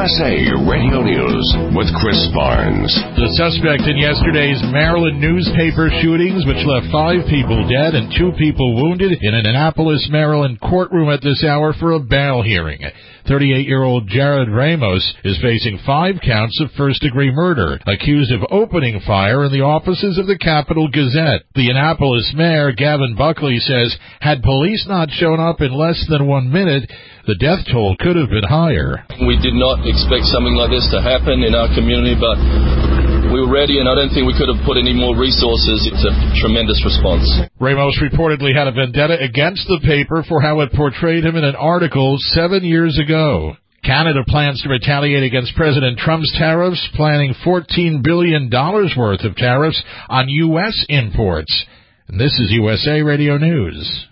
USA Radio News with Chris Barnes. The suspect in yesterday's Maryland newspaper shootings, which left 5 people dead and 2 people wounded in an Annapolis, Maryland courtroom at this hour for a bail hearing. 38-year-old Jared Ramos is facing 5 counts of first-degree murder, accused of opening fire in the offices of the Capital Gazette. The Annapolis mayor, Gavin Buckley, says had police not shown up in less than 1 minute, the death toll could have been higher. We did not expect something like this to happen in our community, but we were ready, and I don't think we could have put any more resources. It's a tremendous response. Ramos reportedly had a vendetta against the paper for how it portrayed him in an article 7 years ago. Canada plans to retaliate against President Trump's tariffs, planning $14 billion worth of tariffs on U.S. imports. And this is USA Radio News.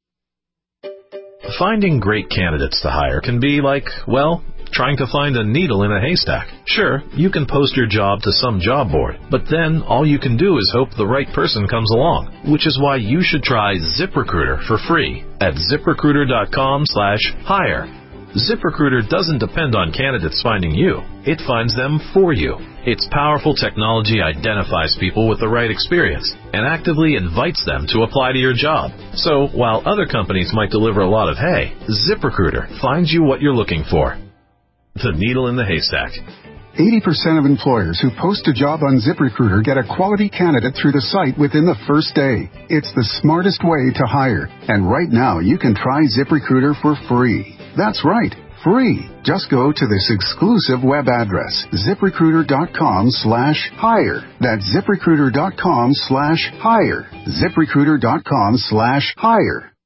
Finding great candidates to hire can be like, well, trying to find a needle in a haystack. Sure, you can post your job to some job board, but then all you can do is hope the right person comes along, which is why you should try ZipRecruiter for free at ZipRecruiter.com/hire. ZipRecruiter doesn't depend on candidates finding you. It finds them for you. Its powerful technology identifies people with the right experience and actively invites them to apply to your job. So while other companies might deliver a lot of hay, ZipRecruiter finds you what you're looking for. The needle in the haystack. 80% of employers who post a job on ZipRecruiter get a quality candidate through the site within the first day. It's the smartest way to hire. And right now, you can try ZipRecruiter for free. That's right, free. Just go to this exclusive web address, ZipRecruiter.com/hire. That's ZipRecruiter.com/hire. ZipRecruiter.com/hire.